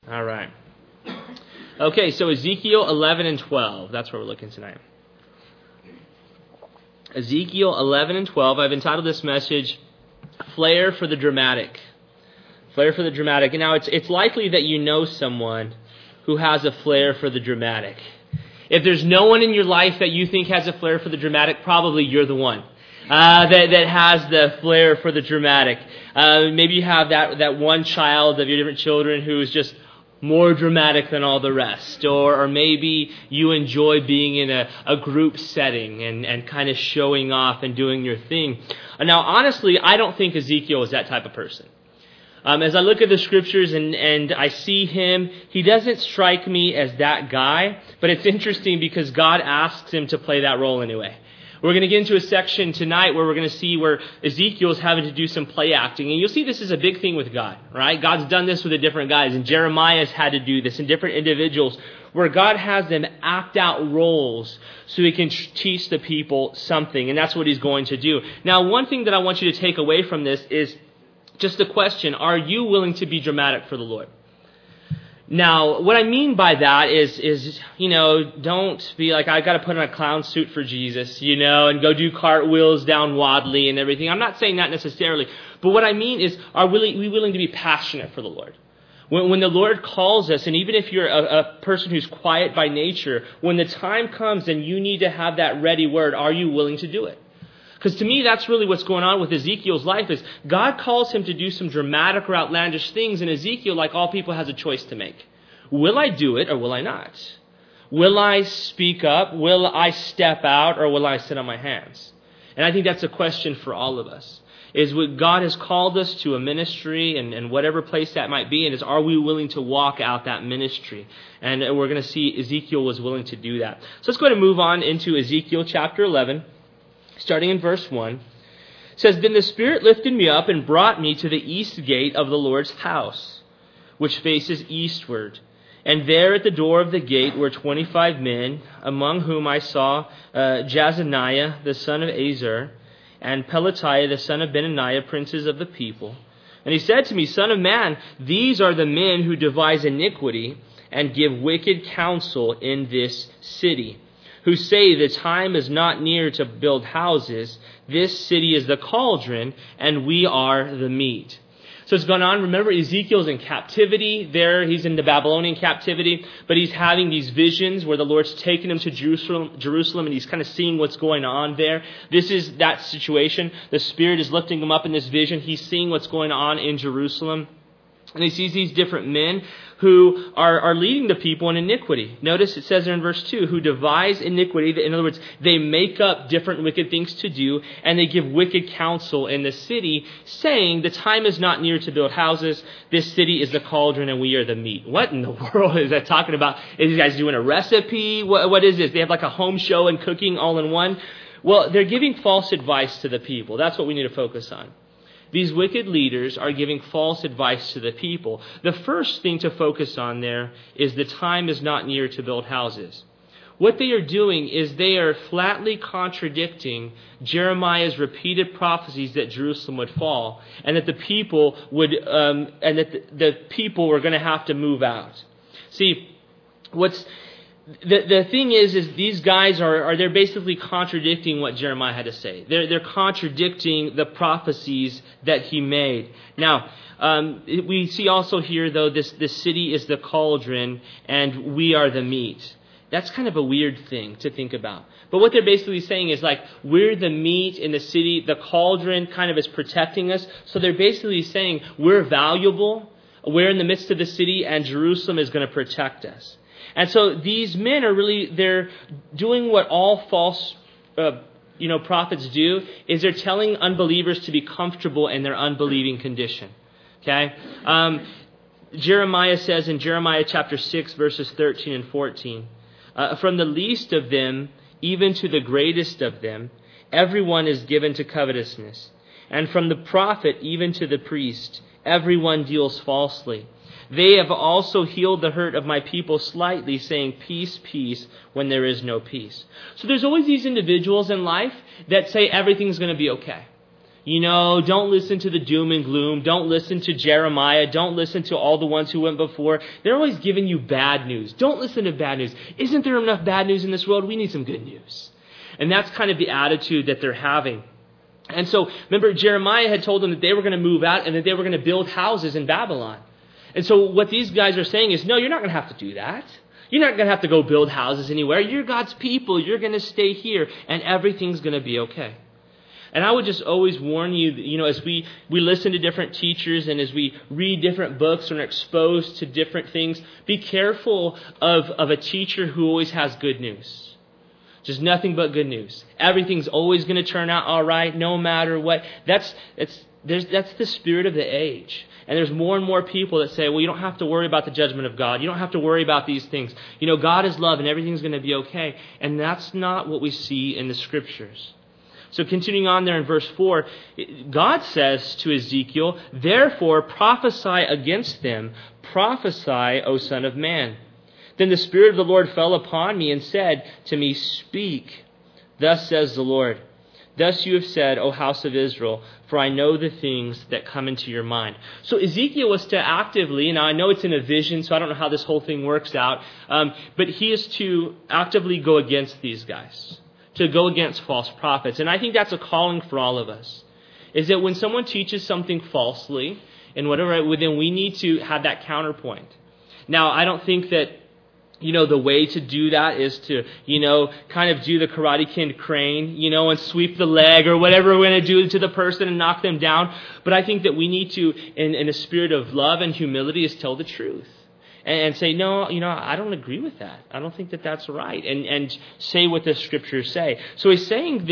All right. Okay, so Ezekiel 11 and 12. That's where we're looking tonight. Ezekiel 11 and 12. I've entitled this message, Flair for the Dramatic. Flair for the dramatic. And now it's likely that you know someone who has a flair for the dramatic. If there's no one in your life that you think has a flair for the dramatic, probably you're the one that has the flair for the dramatic. Maybe you have that one child of your different children who is just more dramatic than all the rest. Or maybe you enjoy being in a group setting and kind of showing off and doing your thing. Now, honestly, I don't think Ezekiel is that type of person. As I look at the scriptures and I see him, he doesn't strike me as that guy, but it's interesting because God asks him to play that role anyway. We're going to get into a section tonight where we're going to see where Ezekiel's having to do some play acting. And you'll see this is a big thing with God, right? God's done this with the different guys, and Jeremiah's had to do this, and different individuals, where God has them act out roles so he can teach the people something, and that's what he's going to do. Now, one thing that I want you to take away from this is just the question, are you willing to be dramatic for the Lord? Now, what I mean by that is don't be like, I got to put on a clown suit for Jesus, and go do cartwheels down Wadley and everything. I'm not saying that necessarily. But what I mean is, are we willing to be passionate for the Lord? When the Lord calls us, and even if you're a person who's quiet by nature, when the time comes and you need to have that ready word, are you willing to do it? Because to me, that's really what's going on with Ezekiel's life is God calls him to do some dramatic or outlandish things, and Ezekiel, like all people, has a choice to make. Will I do it or will I not? Will I speak up? Will I step out or will I sit on my hands? And I think that's a question for all of us. Is what God has called us to a ministry and whatever place that might be, and is are we willing to walk out that ministry? And we're going to see Ezekiel was willing to do that. So let's go ahead and move on into Ezekiel chapter 11. Starting in verse 1, it says, Then the Spirit lifted me up and brought me to the east gate of the Lord's house, which faces eastward. And there at the door of the gate were 25 men, among whom I saw Jazaniah the son of Azar, and Pelatiah the son of Benaniah, princes of the people. And he said to me, Son of man, these are the men who devise iniquity and give wicked counsel in this city, who say the time is not near to build houses. This city is the cauldron, and we are the meat. So it's going on. Remember, Ezekiel's in captivity there. He's in the Babylonian captivity, but he's having these visions where the Lord's taking him to Jerusalem, and he's kind of seeing what's going on there. This is that situation. The Spirit is lifting him up in this vision. He's seeing what's going on in Jerusalem. And he sees these different men who are leading the people in iniquity. Notice it says there in verse 2, who devise iniquity. In other words, they make up different wicked things to do, and they give wicked counsel in the city, saying, the time is not near to build houses. This city is the cauldron, and we are the meat. What in the world is that talking about? Is these guys doing a recipe? What is this? They have like a home show and cooking all in one? Well, they're giving false advice to the people. That's what we need to focus on. These wicked leaders are giving false advice to the people. The first thing to focus on there is the time is not near to build houses. What they are doing is they are flatly contradicting Jeremiah's repeated prophecies that Jerusalem would fall, and that the people would, the people were going to have to move out. See, the thing is these guys they're basically contradicting what Jeremiah had to say. They're contradicting the prophecies that he made. Now, we see also here, though, this city is the cauldron and we are the meat. That's kind of a weird thing to think about. But what they're basically saying is like, we're the meat in the city, the cauldron kind of is protecting us. So they're basically saying we're valuable, we're in the midst of the city, and Jerusalem is going to protect us. And so these men they're doing what all false prophets do, is they're telling unbelievers to be comfortable in their unbelieving condition. Okay? Jeremiah says in Jeremiah chapter 6, verses 13 and 14, from the least of them, even to the greatest of them, everyone is given to covetousness. And from the prophet, even to the priest, everyone deals falsely. They have also healed the hurt of my people slightly, saying, peace, peace, when there is no peace. So there's always these individuals in life that say everything's going to be okay. Don't listen to the doom and gloom. Don't listen to Jeremiah. Don't listen to all the ones who went before. They're always giving you bad news. Don't listen to bad news. Isn't there enough bad news in this world? We need some good news. And that's kind of the attitude that they're having. And so, remember, Jeremiah had told them that they were going to move out and that they were going to build houses in Babylon. And so what these guys are saying is, no, you're not going to have to do that. You're not going to have to go build houses anywhere. You're God's people. You're going to stay here, and everything's going to be okay. And I would just always warn you, as we listen to different teachers and as we read different books and are exposed to different things, be careful of a teacher who always has good news. Just nothing but good news. Everything's always going to turn out all right, no matter what. That's the spirit of the age. And there's more and more people that say, well, you don't have to worry about the judgment of God. You don't have to worry about these things. God is love and everything's going to be okay. And that's not what we see in the Scriptures. So continuing on there in verse 4, God says to Ezekiel, therefore prophesy against them. Prophesy, O Son of Man. Then the Spirit of the Lord fell upon me and said to me, speak. Thus says the Lord. Thus you have said, O house of Israel, for I know the things that come into your mind. So Ezekiel was to actively, now I know it's in a vision, so I don't know how this whole thing works out, but he is to actively go against these guys, to go against false prophets. And I think that's a calling for all of us, is that when someone teaches something falsely, and whatever, then we need to have that counterpoint. Now, I don't think that the way to do that is to, kind of do the Karate Kid crane, and sweep the leg or whatever we're going to do to the person and knock them down. But I think that we need to, in a spirit of love and humility, is tell the truth. And say, no, I don't agree with that. I don't think that that's right. And say what the Scriptures say. So he's saying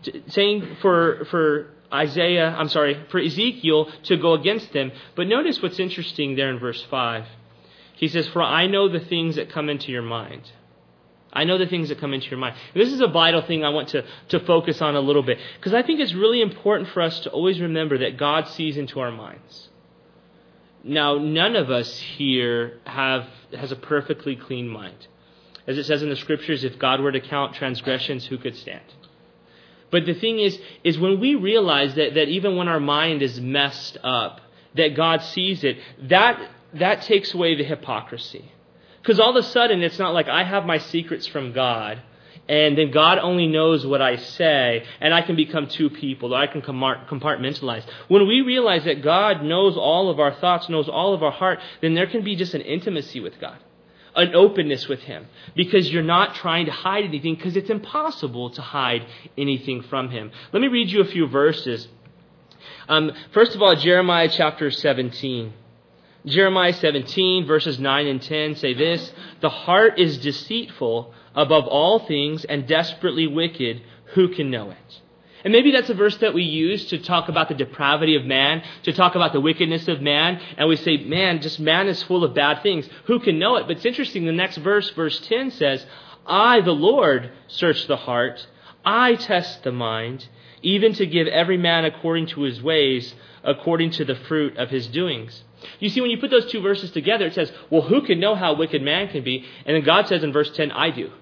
for Ezekiel to go against them. But notice what's interesting there in verse 5. He says, for I know the things that come into your mind. I know the things that come into your mind. This is a vital thing I want to focus on a little bit, because I think it's really important for us to always remember that God sees into our minds. Now, none of us here has a perfectly clean mind. As it says in the Scriptures, if God were to count transgressions, who could stand? But the thing is when we realize that even when our mind is messed up, that God sees it, that takes away the hypocrisy. Because all of a sudden, it's not like I have my secrets from God, and then God only knows what I say, and I can become two people, or I can compartmentalize. When we realize that God knows all of our thoughts, knows all of our heart, then there can be just an intimacy with God, an openness with Him, because you're not trying to hide anything, because it's impossible to hide anything from Him. Let me read you a few verses. First of all, Jeremiah chapter 17. Jeremiah 17, verses 9 and 10 say this, the heart is deceitful above all things and desperately wicked. Who can know it? And maybe that's a verse that we use to talk about the depravity of man, to talk about the wickedness of man. And we say, man is full of bad things. Who can know it? But it's interesting. The next verse, verse 10 says, I, the Lord, search the heart. I test the mind, even to give every man according to his ways, according to the fruit of his doings. You see, when you put those two verses together, it says, well, who can know how wicked man can be? And then God says in verse 10, I do.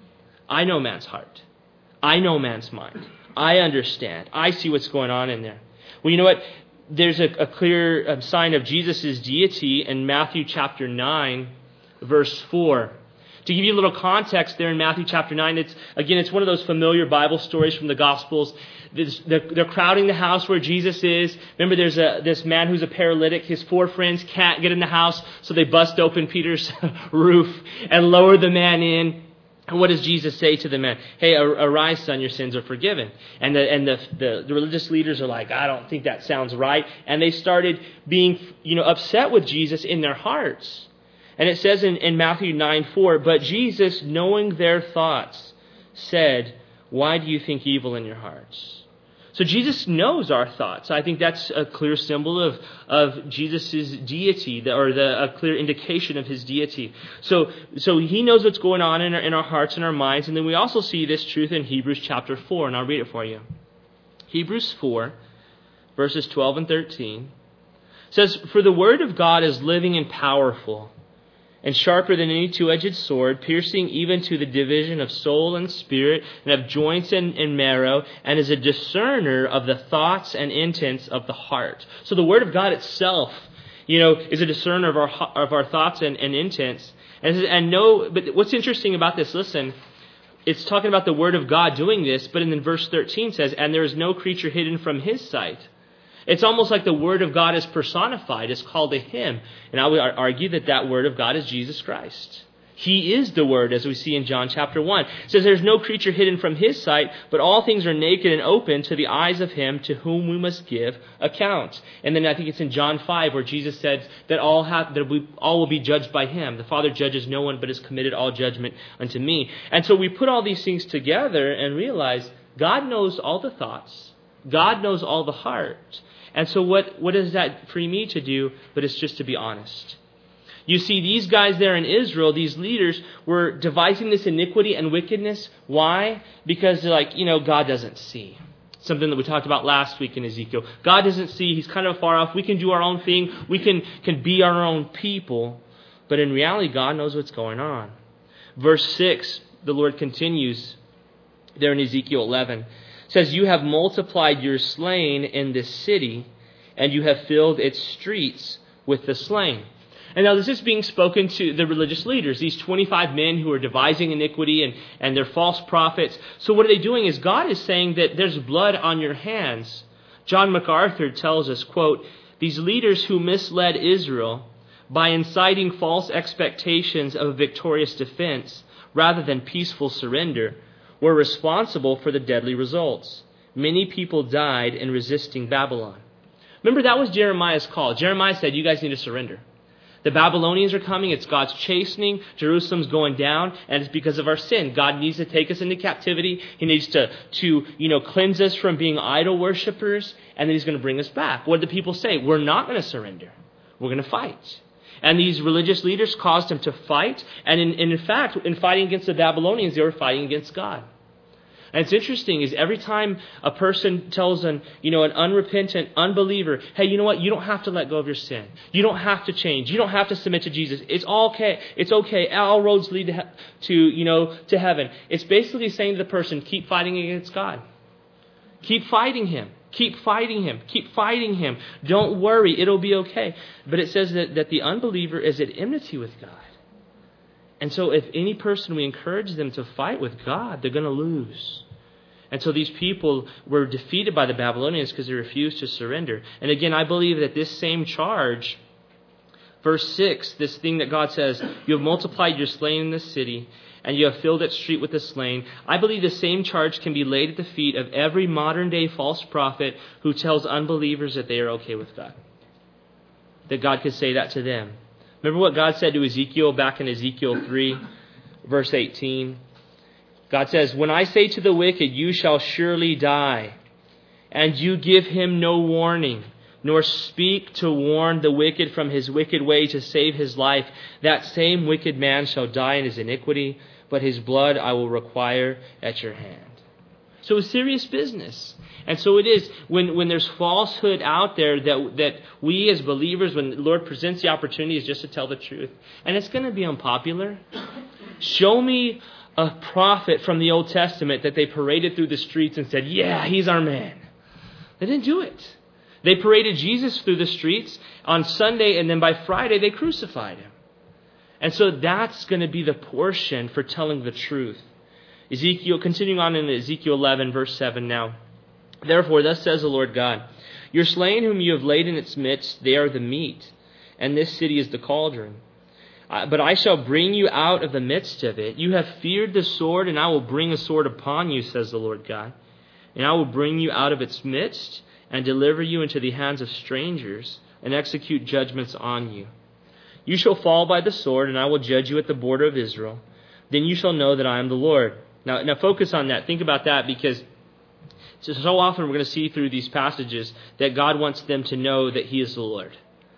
I know man's heart. I know man's mind. I understand. I see what's going on in there. Well, you know what? There's a clear sign of Jesus' deity in Matthew chapter 9, verse 4. To give you a little context there in Matthew chapter 9, it's one of those familiar Bible stories from the Gospels. They're crowding the house where Jesus is. Remember, there's this man who's a paralytic. His 4 friends can't get in the house, so they bust open Peter's roof and lower the man in. And what does Jesus say to the man? Hey, arise, son, your sins are forgiven. And the religious leaders are like, I don't think that sounds right. And they started being upset with Jesus in their hearts. And it says in Matthew 9:4, but Jesus, knowing their thoughts, said, why do you think evil in your hearts? So Jesus knows our thoughts. I think that's a clear symbol of Jesus' deity, or a clear indication of His deity. So He knows what's going on in our hearts and our minds. And then we also see this truth in Hebrews chapter 4, and I'll read it for you. Hebrews 4, verses 12 and 13, says, for the word of God is living and powerful, and sharper than any two-edged sword, piercing even to the division of soul and spirit, and of joints and marrow, and is a discerner of the thoughts and intents of the heart. So the Word of God itself, is a discerner of our thoughts and intents. But what's interesting about this, listen, it's talking about the Word of God doing this, but in verse 13 says, and there is no creature hidden from His sight. It's almost like the Word of God is personified. It's called a him. And I would argue that Word of God is Jesus Christ. He is the Word, as we see in John chapter 1. It says there's no creature hidden from His sight, but all things are naked and open to the eyes of Him to whom we must give account. And then I think it's in John 5 where Jesus said that all will be judged by Him. The Father judges no one, but has committed all judgment unto me. And so we put all these things together and realize God knows all the thoughts. God knows all the heart. And so what does that free me to do? But it's just to be honest. You see, these guys there in Israel, these leaders, were devising this iniquity and wickedness. Why? Because they're like, God doesn't see. Something that we talked about last week in Ezekiel. God doesn't see. He's kind of far off. We can do our own thing. We can be our own people. But in reality, God knows what's going on. Verse 6, the Lord continues there in Ezekiel 11. It says, you have multiplied your slain in this city, and you have filled its streets with the slain. And now this is being spoken to the religious leaders, these 25 men who are devising iniquity and they're false prophets. So what are they doing is God is saying that there's blood on your hands. John MacArthur tells us, quote, these leaders who misled Israel by inciting false expectations of a victorious defense rather than peaceful surrender were responsible for the deadly results. Many people died in resisting Babylon. Remember, that was Jeremiah's call. Jeremiah said, you guys need to surrender. The Babylonians are coming. It's God's chastening. Jerusalem's going down, and it's because of our sin. God needs to take us into captivity. He needs to cleanse us from being idol worshipers, and then He's going to bring us back. What did the people say? We're not going to surrender. We're going to fight. And these religious leaders caused them to fight, and in fact, in fighting against the Babylonians, they were fighting against God. And it's interesting is every time a person tells an unrepentant unbeliever, hey, you know what? You don't have to let go of your sin. You don't have to change. You don't have to submit to Jesus. It's all okay. It's okay. All roads lead to heaven. It's basically saying to the person, keep fighting against God. Keep fighting Him. Keep fighting Him. Keep fighting Him. Don't worry. It'll be okay. But it says that the unbeliever is at enmity with God. And so if any person, we encourage them to fight with God, they're going to lose. And so these people were defeated by the Babylonians because they refused to surrender. And again, I believe that this same charge, verse 6, this thing that God says, you have multiplied your slain in this city, and you have filled its street with the slain. I believe the same charge can be laid at the feet of every modern day false prophet who tells unbelievers that they are okay with God. That God could say that to them. Remember what God said to Ezekiel back in Ezekiel 3, verse 18? God says, when I say to the wicked, you shall surely die, and you give him no warning, nor speak to warn the wicked from his wicked way to save his life, that same wicked man shall die in his iniquity, but his blood I will require at your hand. So it's serious business. And so it is when there's falsehood out there that we as believers, when the Lord presents the opportunity, is just to tell the truth. And it's going to be unpopular. Show me a prophet from the Old Testament that they paraded through the streets and said, yeah, he's our man. They didn't do it. They paraded Jesus through the streets on Sunday, and then by Friday they crucified Him. And so that's going to be the portion for telling the truth. Continuing on in Ezekiel 11, verse 7 now. Therefore, thus says the Lord God, your slain whom you have laid in its midst, they are the meat, and this city is the cauldron. But I shall bring you out of the midst of it. You have feared the sword, and I will bring a sword upon you, says the Lord God. And I will bring you out of its midst, and deliver you into the hands of strangers, and execute judgments on you. You shall fall by the sword, and I will judge you at the border of Israel. Then you shall know that I am the Lord. Now focus on that. Think about that, because so often we're going to see through these passages that God wants them to know that He is the Lord.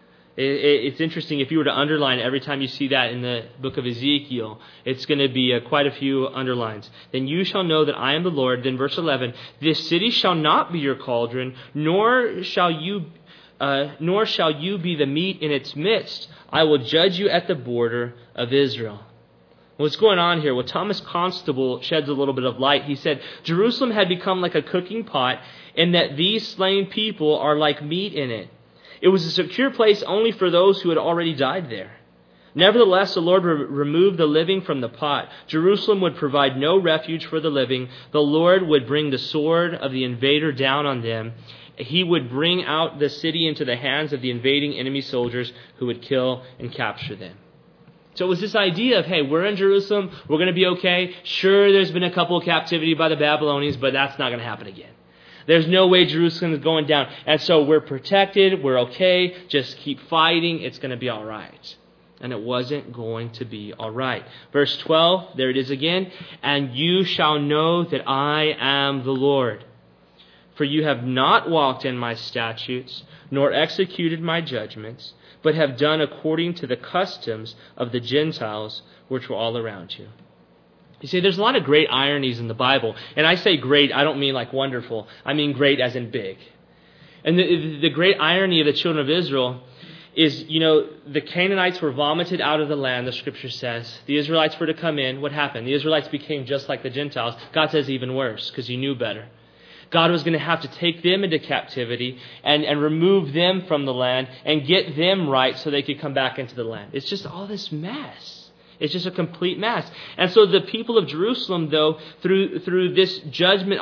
It's interesting, if you were to underline every time you see that in the book of Ezekiel, it's going to be quite a few underlines. Then you shall know that I am the Lord. Then verse 11, this city shall not be your cauldron, nor shall you nor shall you be the meat in its midst. I will judge you at the border of Israel. What's going on here? Well, Thomas Constable sheds a little bit of light. He said, Jerusalem had become like a cooking pot, and that these slain people are like meat in it. It was a secure place only for those who had already died there. Nevertheless, the Lord removed the living from the pot. Jerusalem would provide no refuge for the living. The Lord would bring the sword of the invader down on them. He would bring out the city into the hands of the invading enemy soldiers who would kill and capture them. So it was this idea of, hey, we're in Jerusalem, we're going to be okay. Sure, there's been a couple of captivity by the Babylonians, but that's not going to happen again. There's no way Jerusalem is going down. And so we're protected, we're okay, just keep fighting, it's going to be all right. And it wasn't going to be all right. Verse 12, there it is again. And you shall know that I am the Lord. For you have not walked in my statutes, nor executed my judgments, but have done according to the customs of the Gentiles which were all around you. You see, there's a lot of great ironies in the Bible. And I say great, I don't mean like wonderful. I mean great as in big. And the great irony of the children of Israel is, the Canaanites were vomited out of the land, the Scripture says. The Israelites were to come in. What happened? The Israelites became just like the Gentiles. God says even worse, because He knew better. God was going to have to take them into captivity and remove them from the land and get them right so they could come back into the land. It's just all this mess. It's just a complete mess. And so the people of Jerusalem, though, through this judgment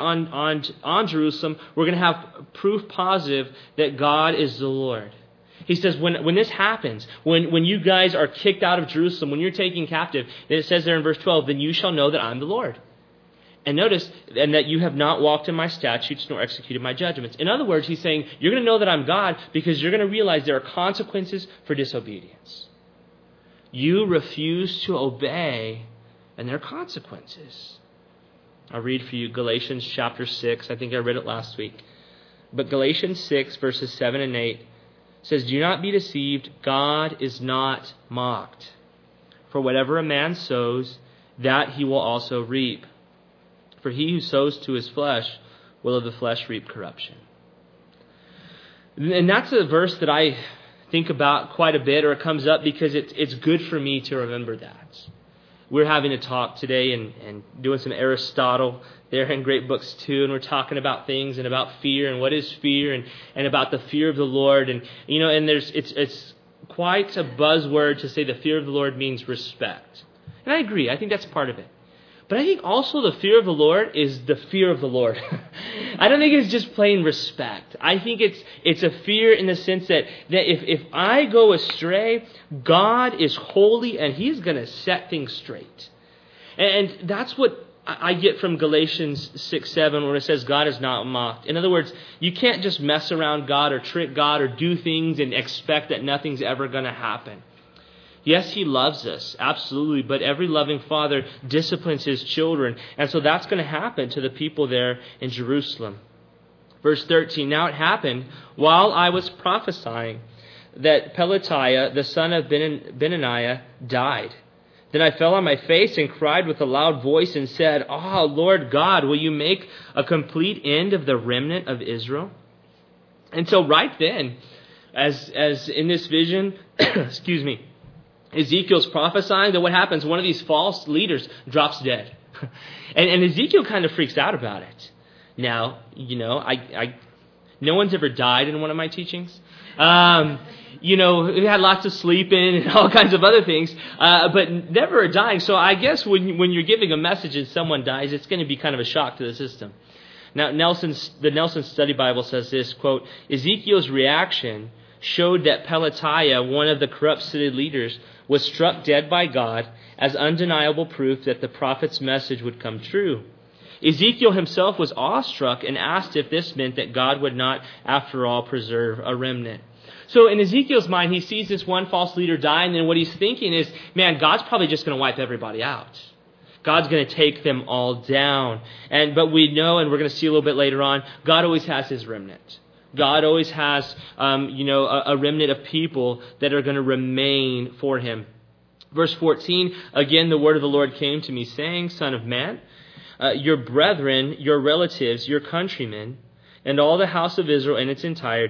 on Jerusalem, we're going to have proof positive that God is the Lord. He says, when this happens, when you guys are kicked out of Jerusalem, when you're taken captive, then it says there in verse 12, then you shall know that I'm the Lord. And notice, and that you have not walked in my statutes nor executed my judgments. In other words, he's saying, you're going to know that I'm God because you're going to realize there are consequences for disobedience. You refuse to obey, and there are consequences. I'll read for you Galatians chapter 6. I think I read it last week. But Galatians 6, verses 7 and 8 says, do not be deceived. God is not mocked. For whatever a man sows, that he will also reap. For he who sows to his flesh will of the flesh reap corruption. And that's a verse that I think about quite a bit, or it comes up because it's good for me to remember that. We're having a talk today and doing some Aristotle there in Great Books 2, and we're talking about things and about fear and what is fear and about the fear of the Lord. And and it's quite a buzzword to say the fear of the Lord means respect. And I agree. I think that's part of it. But I think also the fear of the Lord is the fear of the Lord. I don't think it's just plain respect. I think it's a fear in the sense that if I go astray, God is holy and He's going to set things straight. And that's what I get from Galatians 6:7 where it says God is not mocked. In other words, you can't just mess around God or trick God or do things and expect that nothing's ever going to happen. Yes, He loves us, absolutely, but every loving father disciplines his children, and so that's going to happen to the people there in Jerusalem. Verse 13, now it happened while I was prophesying that Pelatiah, the son of Benaniah, died. Then I fell on my face and cried with a loud voice and said, Lord God, will you make a complete end of the remnant of Israel? And so right then, as in this vision, Ezekiel's prophesying that what happens, one of these false leaders drops dead. and Ezekiel kind of freaks out about it. Now, no one's ever died in one of my teachings. We had lots of sleeping and all kinds of other things, but never a dying. So I guess when you're giving a message and someone dies, it's going to be kind of a shock to the system. Now, the Nelson Study Bible says this, quote, Ezekiel's reaction showed that Pelatiah, one of the corrupt city leaders, was struck dead by God as undeniable proof that the prophet's message would come true. Ezekiel himself was awestruck and asked if this meant that God would not, after all, preserve a remnant. So in Ezekiel's mind, he sees this one false leader die, and then what he's thinking is, man, God's probably just going to wipe everybody out. God's going to take them all down. But we know, and we're going to see a little bit later on, God always has His remnant. God always has, a remnant of people that are going to remain for Him. Verse 14, again, the word of the Lord came to me, saying, Son of man, your brethren, your relatives, your countrymen, and all the house of Israel in its entirety,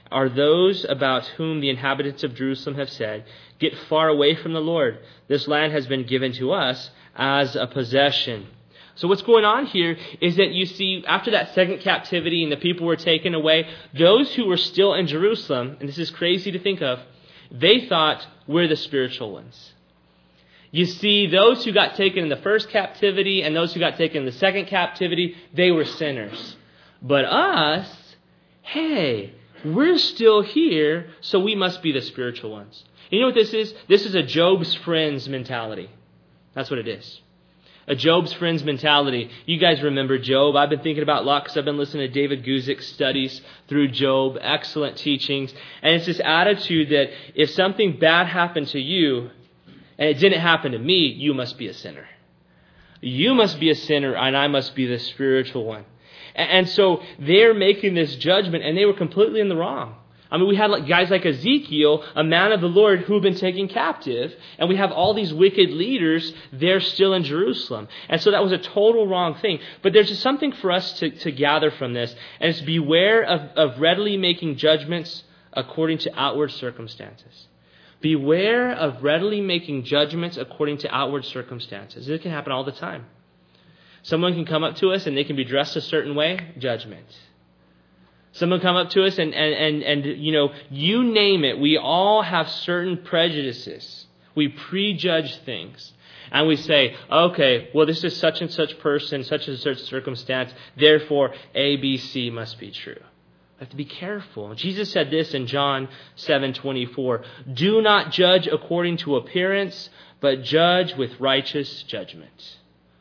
are those about whom the inhabitants of Jerusalem have said, 'Get far away from the Lord. This land has been given to us as a possession.'" So what's going on here is that you see, after that second captivity and the people were taken away, those who were still in Jerusalem, and this is crazy to think of, they thought we're the spiritual ones. You see, those who got taken in the first captivity and those who got taken in the second captivity, they were sinners. But us, hey, we're still here, so we must be the spiritual ones. You know what this is? This is a Job's friends mentality. That's what it is. A Job's friends mentality. You guys remember Job. I've been thinking about a lot because I've been listening to David Guzik's studies through Job. Excellent teachings. And it's this attitude that if something bad happened to you and it didn't happen to me, you must be a sinner. You must be a sinner and I must be the spiritual one. And so they're making this judgment and they were completely in the wrong. I mean, we had guys like Ezekiel, a man of the Lord who had been taken captive, and we have all these wicked leaders, they're still in Jerusalem. And so that was a total wrong thing. But there's just something for us to gather from this, and it's beware of readily making judgments according to outward circumstances. Beware of readily making judgments according to outward circumstances. It can happen all the time. Someone can come up to us and they can be dressed a certain way, judgment. Someone come up to us and you name it. We all have certain prejudices. We prejudge things. And we say, okay, well, this is such and such person, such and such circumstance. Therefore, A, B, C must be true. We have to be careful. Jesus said this in John 7:24. "Do not judge according to appearance, but judge with righteous judgment."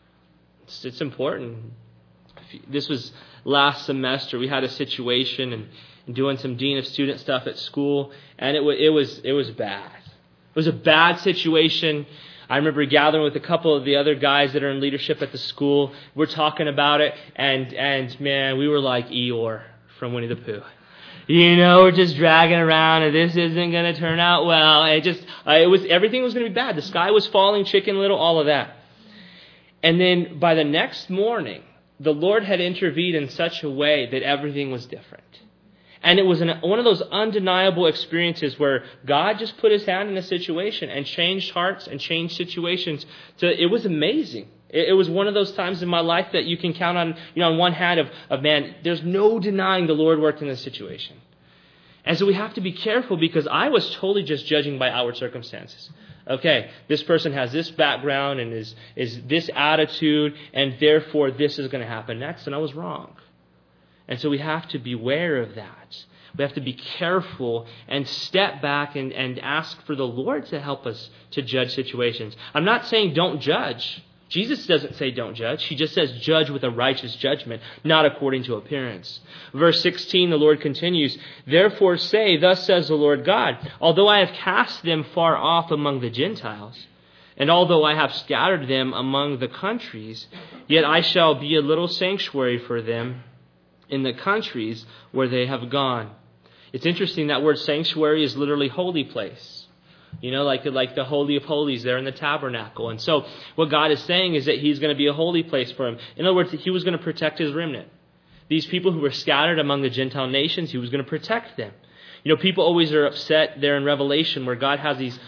It's important. This was last semester. We had a situation and doing some dean of student stuff at school, and it was bad. It was a bad situation. I remember gathering with a couple of the other guys that are in leadership at the school. We're talking about it, and man, we were like Eeyore from Winnie the Pooh. We're just dragging around, and this isn't going to turn out well. Everything was going to be bad. The sky was falling, Chicken Little, all of that. And then by the next morning, the Lord had intervened in such a way that everything was different. And it was one of those undeniable experiences where God just put his hand in a situation and changed hearts and changed situations. It was amazing. It was one of those times in my life that you can count on, on one hand of man, there's no denying the Lord worked in this situation. And so we have to be careful because I was totally just judging by outward circumstances. Okay, this person has this background and is this attitude, and therefore this is going to happen next, and I was wrong. And so we have to beware of that. We have to be careful and step back and ask for the Lord to help us to judge situations. I'm not saying don't judge. Jesus doesn't say don't judge. He just says judge with a righteous judgment, not according to appearance. Verse 16, the Lord continues, "Therefore say, thus says the Lord God, although I have cast them far off among the Gentiles, and although I have scattered them among the countries, yet I shall be a little sanctuary for them in the countries where they have gone." It's interesting, that word sanctuary is literally holy place. Like the Holy of Holies there in the tabernacle. And so what God is saying is that he's going to be a holy place for him. In other words, he was going to protect his remnant. These people who were scattered among the Gentile nations, he was going to protect them. People always are upset there in Revelation where God has these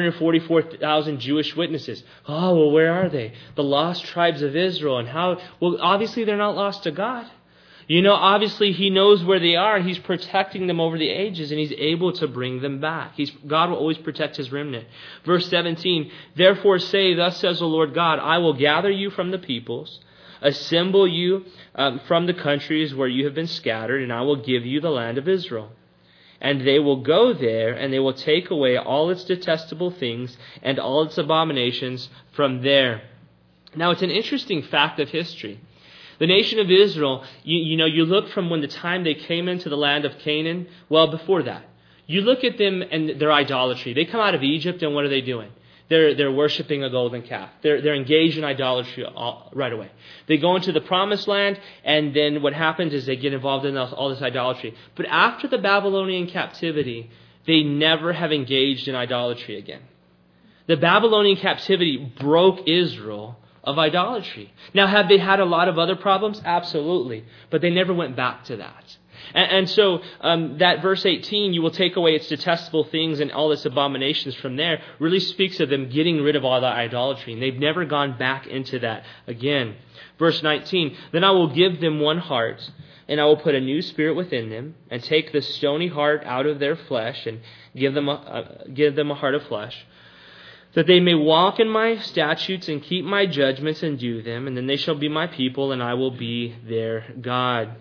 144,000 Jewish witnesses. Oh, well, where are they? The lost tribes of Israel. And how? Well, obviously they're not lost to God. Obviously he knows where they are, and he's protecting them over the ages, and he's able to bring them back. God will always protect his remnant. Verse 17, "Therefore say, thus says the Lord God, I will gather you from the peoples, assemble you from the countries where you have been scattered, and I will give you the land of Israel. And they will go there, and they will take away all its detestable things and all its abominations from there." Now, it's an interesting fact of history. The nation of Israel, you look from when the time they came into the land of Canaan, well, before that. You look at them and their idolatry. They come out of Egypt, and what are they doing? They're worshiping a golden calf. They're engaged in idolatry right away. They go into the promised land, and then what happens is they get involved in all this idolatry. But after the Babylonian captivity, they never have engaged in idolatry again. The Babylonian captivity broke Israel of idolatry. Now, have they had a lot of other problems? Absolutely. But they never went back to that. And so that verse 18, you will take away its detestable things and all its abominations from there, really speaks of them getting rid of all that idolatry. And they've never gone back into that again. Verse 19, then I will give them one heart, and I will put a new spirit within them, and take the stony heart out of their flesh, and give them a heart of flesh, that they may walk in my statutes and keep my judgments and do them, and then they shall be my people, and I will be their God.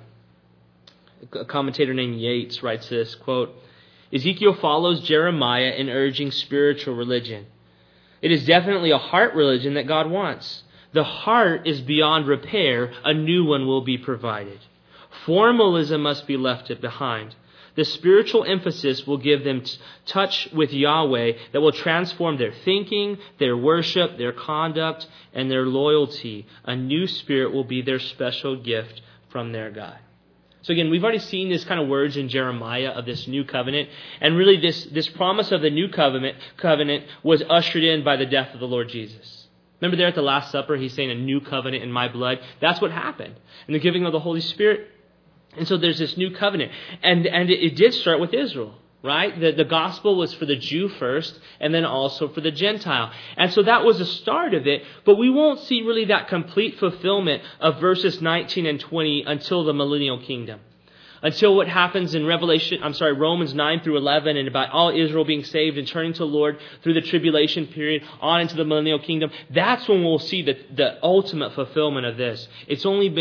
A commentator named Yates writes this, quote, Ezekiel follows Jeremiah in urging spiritual religion. It is definitely a heart religion that God wants. The heart is beyond repair. A new one will be provided. Formalism must be left behind. The spiritual emphasis will give them touch with Yahweh that will transform their thinking, their worship, their conduct, and their loyalty. A new spirit will be their special gift from their God. So again, we've already seen this kind of words in Jeremiah of this new covenant. And really this promise of the new covenant was ushered in by the death of the Lord Jesus. Remember there at the Last Supper, he's saying a new covenant in my blood. That's what happened in the giving of the Holy Spirit. And so there's this new covenant. And it did start with Israel, right? The gospel was for the Jew first and then also for the Gentile. And so that was the start of it. But we won't see really that complete fulfillment of verses 19 and 20 until the millennial kingdom. Until what happens in Romans 9 through 11 and about all Israel being saved and turning to the Lord through the tribulation period on into the millennial kingdom. That's when we'll see the ultimate fulfillment of this. It's only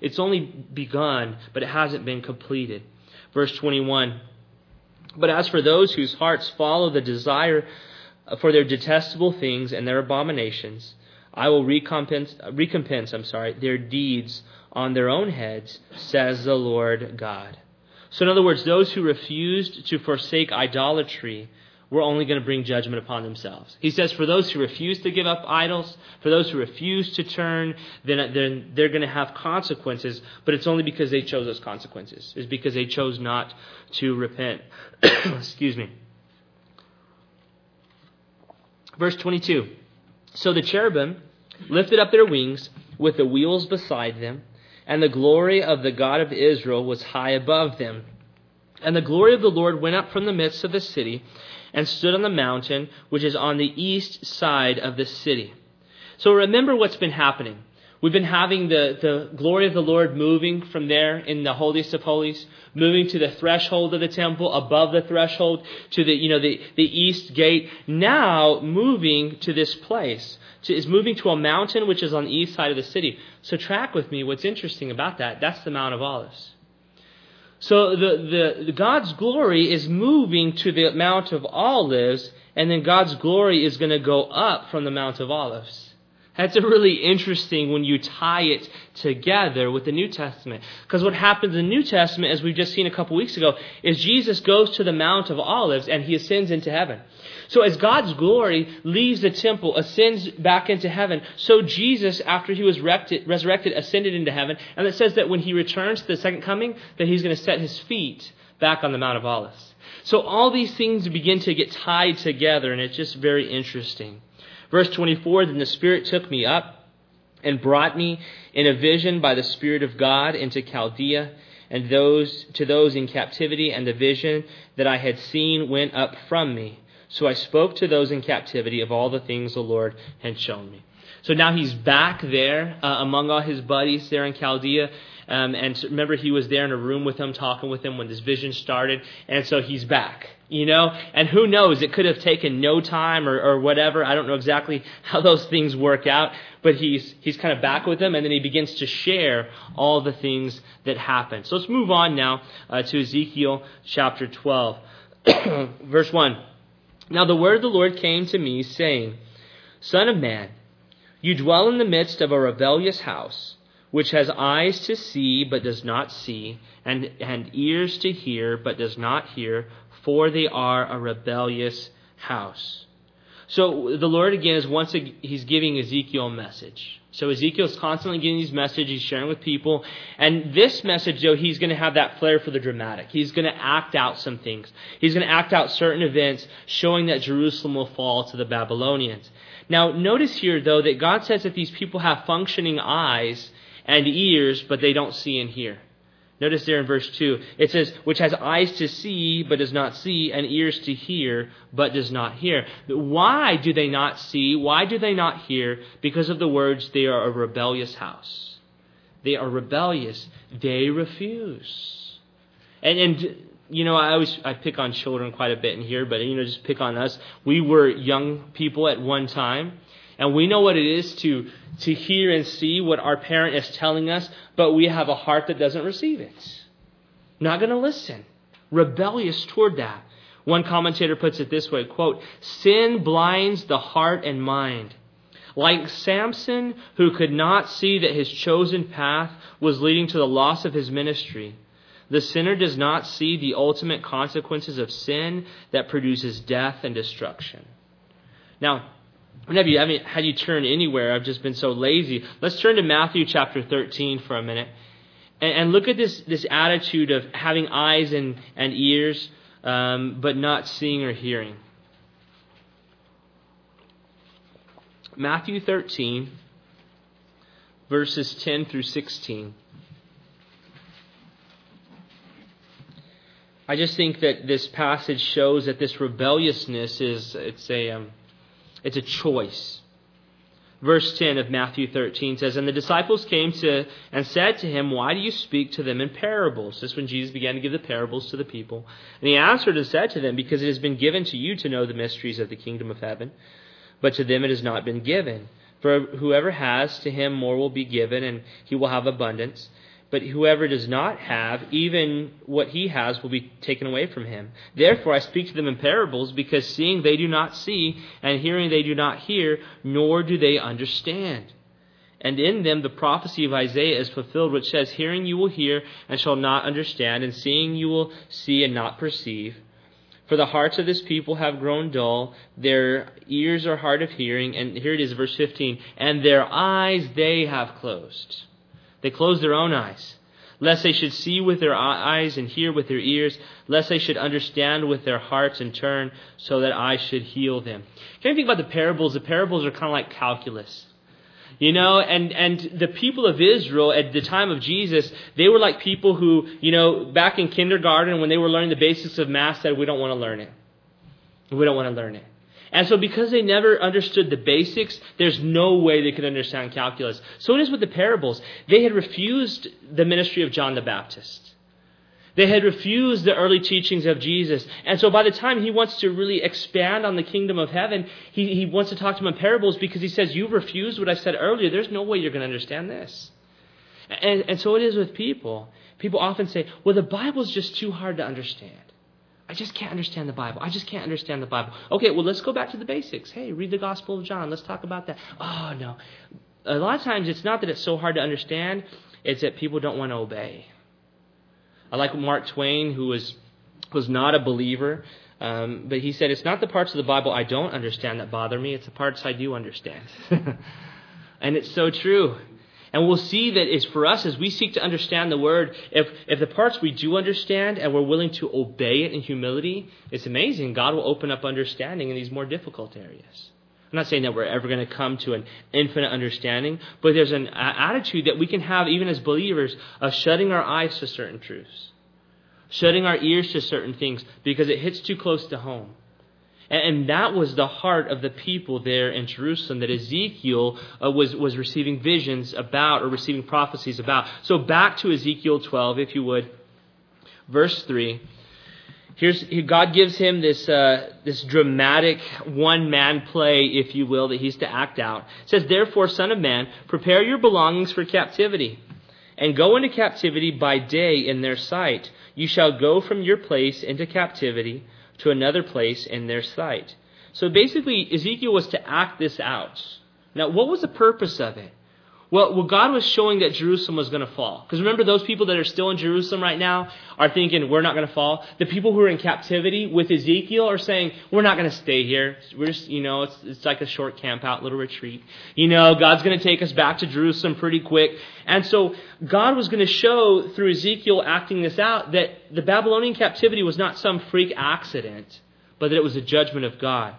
begun, but it hasn't been completed. Verse 21. But as for those whose hearts follow the desire for their detestable things and their abominations, I will recompense their deeds on their own heads, says the Lord God. So in other words, those who refused to forsake idolatry were only going to bring judgment upon themselves. He says for those who refuse to give up idols, for those who refuse to turn, then they're going to have consequences, but it's only because they chose those consequences. It's because they chose not to repent. Excuse me. Verse 22. So the cherubim lifted up their wings with the wheels beside them, and the glory of the God of Israel was high above them. And the glory of the Lord went up from the midst of the city and stood on the mountain which is on the east side of the city. So remember what's been happening. We've been having the glory of the Lord moving from there in the holiest of holies, moving to the threshold of the temple, above the threshold, to the east gate. Now moving to this place. Is moving to a mountain which is on the east side of the city. So track with me what's interesting about that. That's the Mount of Olives. So the God's glory is moving to the Mount of Olives, and then God's glory is going to go up from the Mount of Olives. That's really interesting when you tie it together with the New Testament. Because what happens in the New Testament, as we've just seen a couple weeks ago, is Jesus goes to the Mount of Olives and he ascends into heaven. So as God's glory leaves the temple, ascends back into heaven, so Jesus, after he was resurrected, ascended into heaven. And it says that when he returns to the second coming, that he's going to set his feet back on the Mount of Olives. So all these things begin to get tied together, and it's just very interesting. Verse 24, then the Spirit took me up and brought me in a vision by the Spirit of God into Chaldea, and to those in captivity, and the vision that I had seen went up from me. So I spoke to those in captivity of all the things the Lord had shown me. So now he's back there among all his buddies there in Chaldea. And remember, he was there in a room with them, talking with them when this vision started. And so he's back, And who knows, it could have taken no time or whatever. I don't know exactly how those things work out. But he's kind of back with them, and then he begins to share all the things that happen. So let's move on now to Ezekiel chapter 12. Verse 1. Now the word of the Lord came to me, saying, Son of man, you dwell in the midst of a rebellious house, which has eyes to see but does not see, and ears to hear but does not hear, for they are a rebellious house. So the Lord again he's giving Ezekiel a message. So Ezekiel's constantly getting these messages, he's sharing with people. And this message, though, he's going to have that flair for the dramatic. He's going to act out some things. He's going to act out certain events showing that Jerusalem will fall to the Babylonians. Now, notice here, though, that God says that these people have functioning eyes and ears, but they don't see and hear. Notice there in verse 2, it says, which has eyes to see, but does not see, and ears to hear, but does not hear. Why do they not see? Why do they not hear? Because of the words, they are a rebellious house. They are rebellious. They refuse. And you know, I pick on children quite a bit in here, but, you know, just pick on us. We were young people at one time. And we know what it is to hear and see what our parent is telling us, but we have a heart that doesn't receive it. Not going to listen. Rebellious toward that. One commentator puts it this way, quote, sin blinds the heart and mind. Like Samson, who could not see that his chosen path was leading to the loss of his ministry, the sinner does not see the ultimate consequences of sin that produces death and destruction. Now, I haven't had you turn anywhere. I've just been so lazy. Let's turn to Matthew chapter 13 for a minute. And look at this attitude of having eyes and ears, but not seeing or hearing. Matthew 13, verses 10 through 16. I just think that this passage shows that this rebelliousness it's a choice. Verse 10 of Matthew 13 says, and the disciples came to and said to him, why do you speak to them in parables? This is when Jesus began to give the parables to the people. And he answered and said to them, because it has been given to you to know the mysteries of the kingdom of heaven, but to them it has not been given. For whoever has, to him more will be given, and he will have abundance. But whoever does not have, even what he has will be taken away from him. Therefore I speak to them in parables, because seeing they do not see, and hearing they do not hear, nor do they understand. And in them the prophecy of Isaiah is fulfilled, which says, hearing you will hear, and shall not understand, and seeing you will see, and not perceive. For the hearts of this people have grown dull, their ears are hard of hearing, and here it is, verse 15, and their eyes they have closed. They closed their own eyes, lest they should see with their eyes and hear with their ears, lest they should understand with their hearts and turn, so that I should heal them. Can you think about the parables? The parables are kind of like calculus. You know, and the people of Israel at the time of Jesus, they were like people who, you know, back in kindergarten when they were learning the basics of math, said, we don't want to learn it. We don't want to learn it. And so because they never understood the basics, there's no way they could understand calculus. So it is with the parables. They had refused the ministry of John the Baptist. They had refused the early teachings of Jesus. And so by the time he wants to really expand on the kingdom of heaven, he wants to talk to them in parables, because he says, you've refused what I said earlier. There's no way you're going to understand this. And so it is with people. People often say, well, the Bible's just too hard to understand. I just can't understand the Bible. I just can't understand the Bible. Okay, well, let's go back to the basics. Hey, read the Gospel of John. Let's talk about that. Oh, no. A lot of times it's not that it's so hard to understand. It's that people don't want to obey. I like Mark Twain, who was not a believer, but he said, it's not the parts of the Bible I don't understand that bother me. It's the parts I do understand. And it's so true. And we'll see that it's for us as we seek to understand the Word, if the parts we do understand and we're willing to obey it in humility, it's amazing. God will open up understanding in these more difficult areas. I'm not saying that we're ever going to come to an infinite understanding, but there's an attitude that we can have even as believers of shutting our eyes to certain truths, shutting our ears to certain things because it hits too close to home. And that was the heart of the people there in Jerusalem that Ezekiel was receiving visions about, or receiving prophecies about. So back to Ezekiel 12, if you would. Verse 3. God gives him this dramatic one-man play, if you will, that he's to act out. It says, therefore, son of man, prepare your belongings for captivity, and go into captivity by day in their sight. You shall go from your place into captivity to another place in their sight. So basically, Ezekiel was to act this out. Now, what was the purpose of it? Well, God was showing that Jerusalem was going to fall. Because remember, those people that are still in Jerusalem right now are thinking, we're not going to fall. The people who are in captivity with Ezekiel are saying, we're not going to stay here. We're just, it's like a short camp out, little retreat. God's going to take us back to Jerusalem pretty quick. And so God was going to show through Ezekiel acting this out that the Babylonian captivity was not some freak accident, but that it was a judgment of God.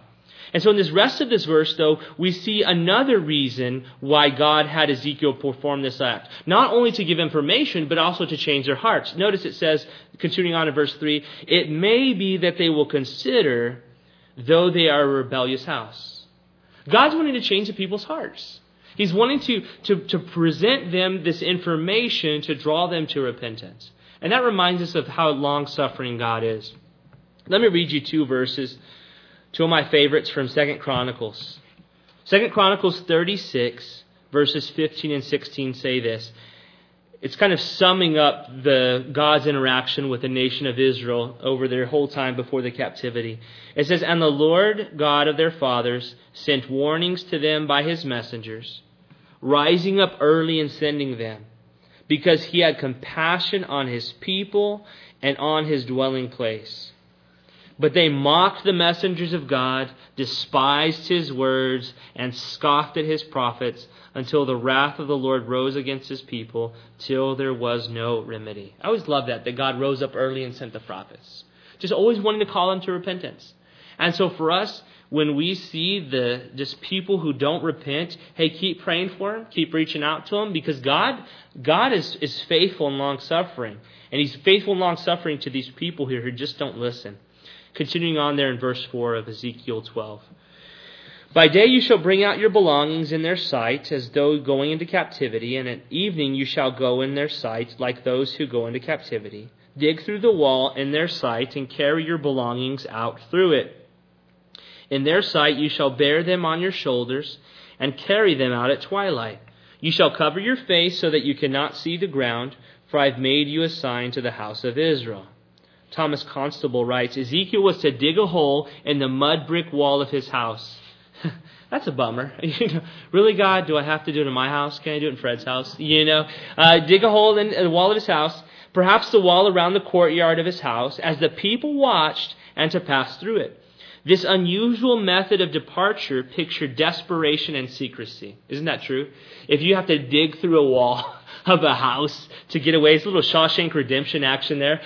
And so in this rest of this verse, though, we see another reason why God had Ezekiel perform this act. Not only to give information, but also to change their hearts. Notice it says, continuing on in verse 3, it may be that they will consider, though they are a rebellious house. God's wanting to change the people's hearts. He's wanting to present them this information to draw them to repentance. And that reminds us of how long-suffering God is. Let me read you two verses. Two of my favorites from 2 Chronicles. 2 Chronicles 36, verses 15 and 16 say this. It's kind of summing up God's interaction with the nation of Israel over their whole time before the captivity. It says, and the Lord God of their fathers sent warnings to them by his messengers, rising up early and sending them, because he had compassion on his people and on his dwelling place. But they mocked the messengers of God, despised his words, and scoffed at his prophets, until the wrath of the Lord rose against his people, till there was no remedy. I always love that God rose up early and sent the prophets. Just always wanting to call them to repentance. And so for us, when we see just people who don't repent, hey, keep praying for them, keep reaching out to them, because God is faithful and long-suffering. And he's faithful and long-suffering to these people here who just don't listen. Continuing on there in verse 4 of Ezekiel 12. By day you shall bring out your belongings in their sight, as though going into captivity, and at evening you shall go in their sight, like those who go into captivity. Dig through the wall in their sight, and carry your belongings out through it. In their sight you shall bear them on your shoulders, and carry them out at twilight. You shall cover your face, so that you cannot see the ground, for I have made you a sign to the house of Israel. Thomas Constable writes, Ezekiel was to dig a hole in the mud brick wall of his house. That's a bummer. Really, God, do I have to do it in my house? Can I do it in Fred's house? Dig a hole in the wall of his house, perhaps the wall around the courtyard of his house, as the people watched, and to pass through it. This unusual method of departure pictured desperation and secrecy. Isn't that true? If you have to dig through a wall of a house to get away, it's a little Shawshank Redemption action there.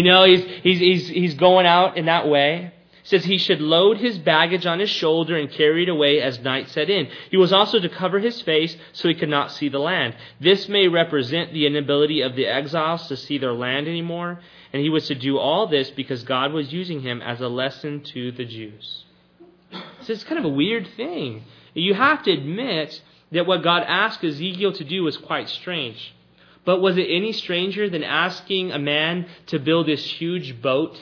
He's going out in that way. It says he should load his baggage on his shoulder and carry it away as night set in. He was also to cover his face so he could not see the land. This may represent the inability of the exiles to see their land anymore. And he was to do all this because God was using him as a lesson to the Jews. So it's kind of a weird thing. You have to admit that what God asked Ezekiel to do was quite strange. But was it any stranger than asking a man to build this huge boat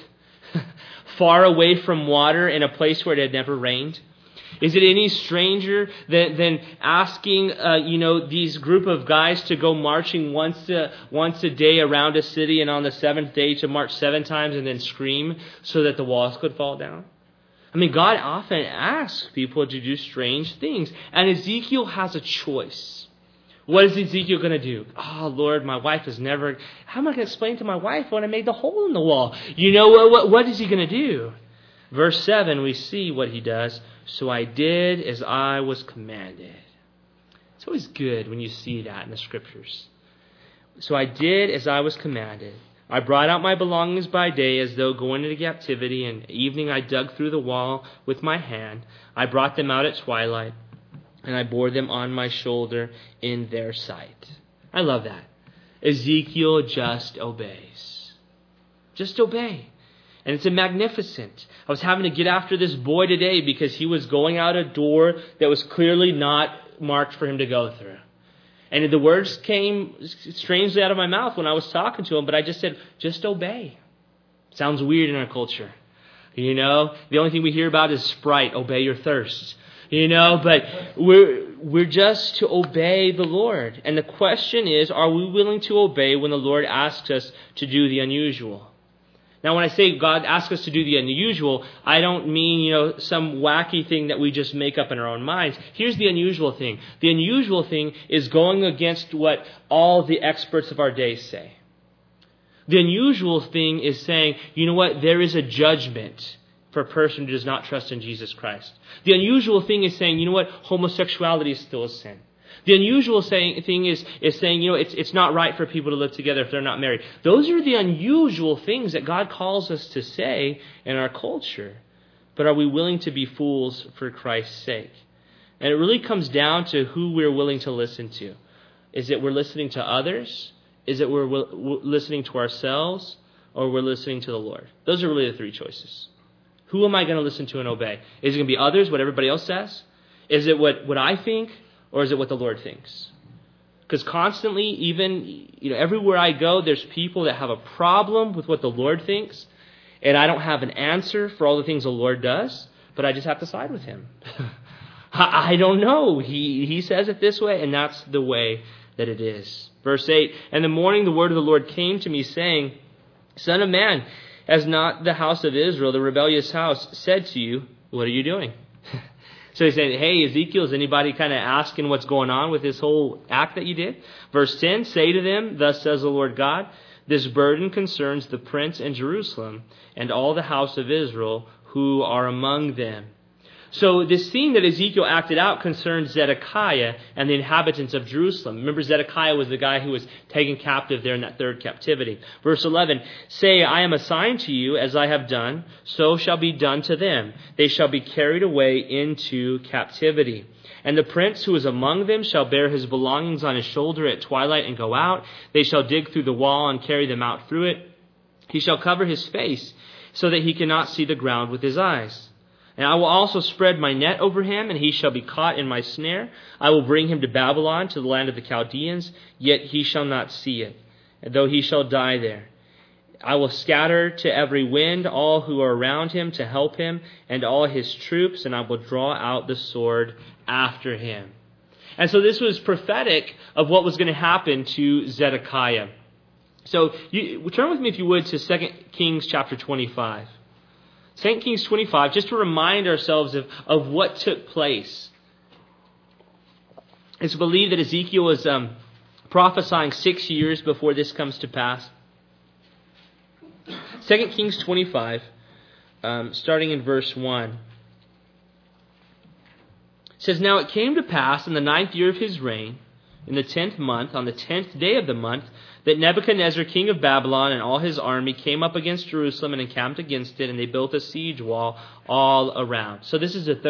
far away from water in a place where it had never rained? Is it any stranger than asking these group of guys to go marching once a day around a city, and on the seventh day to march 7 times and then scream so that the walls could fall down? I mean, God often asks people to do strange things. And Ezekiel has a choice. What is Ezekiel going to do? Oh, Lord, my wife has never... How am I going to explain to my wife when I made the hole in the wall? What is he going to do? Verse 7, we see what he does. So I did as I was commanded. It's always good when you see that in the Scriptures. So I did as I was commanded. I brought out my belongings by day as though going into captivity, and evening I dug through the wall with my hand. I brought them out at twilight, and I bore them on my shoulder in their sight. I love that. Ezekiel just obeys. Just obey. And it's magnificent. I was having to get after this boy today because he was going out a door that was clearly not marked for him to go through. And the words came strangely out of my mouth when I was talking to him, but I just said, just obey. Sounds weird in our culture. The only thing we hear about is Sprite, obey your thirst. But we're just to obey the Lord. And the question is, are we willing to obey when the Lord asks us to do the unusual? Now, when I say God asks us to do the unusual, I don't mean, some wacky thing that we just make up in our own minds. Here's the unusual thing. The unusual thing is going against what all the experts of our day say. The unusual thing is saying, there is a judgment for a person who does not trust in Jesus Christ. The unusual thing is saying, homosexuality is still a sin. The unusual thing is saying, it's not right for people to live together if they're not married. Those are the unusual things that God calls us to say in our culture. but are we willing to be fools for Christ's sake? And it really comes down to who we're willing to listen to. Is it we're listening to others? Is it we're listening to ourselves? Or we're listening to the Lord? Those are really the three choices. Who am I going to listen to and obey? Is it going to be others, what everybody else says? Is it what I think? Or is it what the Lord thinks? Because constantly, even everywhere I go, there's people that have a problem with what the Lord thinks. And I don't have an answer for all the things the Lord does. But I just have to side with him. I don't know. He says it this way, and that's the way that it is. Verse 8, "In the morning the word of the Lord came to me, saying, Son of man, has not the house of Israel, the rebellious house, said to you, what are you doing?" So he's saying, hey, Ezekiel, is anybody kind of asking what's going on with this whole act that you did? Verse 10, "Say to them, thus says the Lord God, this burden concerns the prince in Jerusalem and all the house of Israel who are among them." So this scene that Ezekiel acted out concerns Zedekiah and the inhabitants of Jerusalem. Remember, Zedekiah was the guy who was taken captive there in that third captivity. Verse 11, "Say, I am assigned to you as I have done, so shall be done to them. They shall be carried away into captivity. And the prince who is among them shall bear his belongings on his shoulder at twilight and go out. They shall dig through the wall and carry them out through it. He shall cover his face so that he cannot see the ground with his eyes. And I will also spread my net over him, and he shall be caught in my snare. I will bring him to Babylon, to the land of the Chaldeans, yet he shall not see it, though he shall die there. I will scatter to every wind all who are around him to help him, and all his troops, and I will draw out the sword after him." And so this was prophetic of what was going to happen to Zedekiah. So turn with me, if you would, to 2 Kings chapter 25. 2 Kings 25, just to remind ourselves of what took place. It's believed that Ezekiel was prophesying 6 years before this comes to pass. 2 Kings 25, starting in verse 1. It says, "Now it came to pass in the 9th year of his reign, in the 10th month, on the 10th day of the month, that Nebuchadnezzar, king of Babylon, and all his army came up against Jerusalem and encamped against it, and they built a siege wall all around." So this is the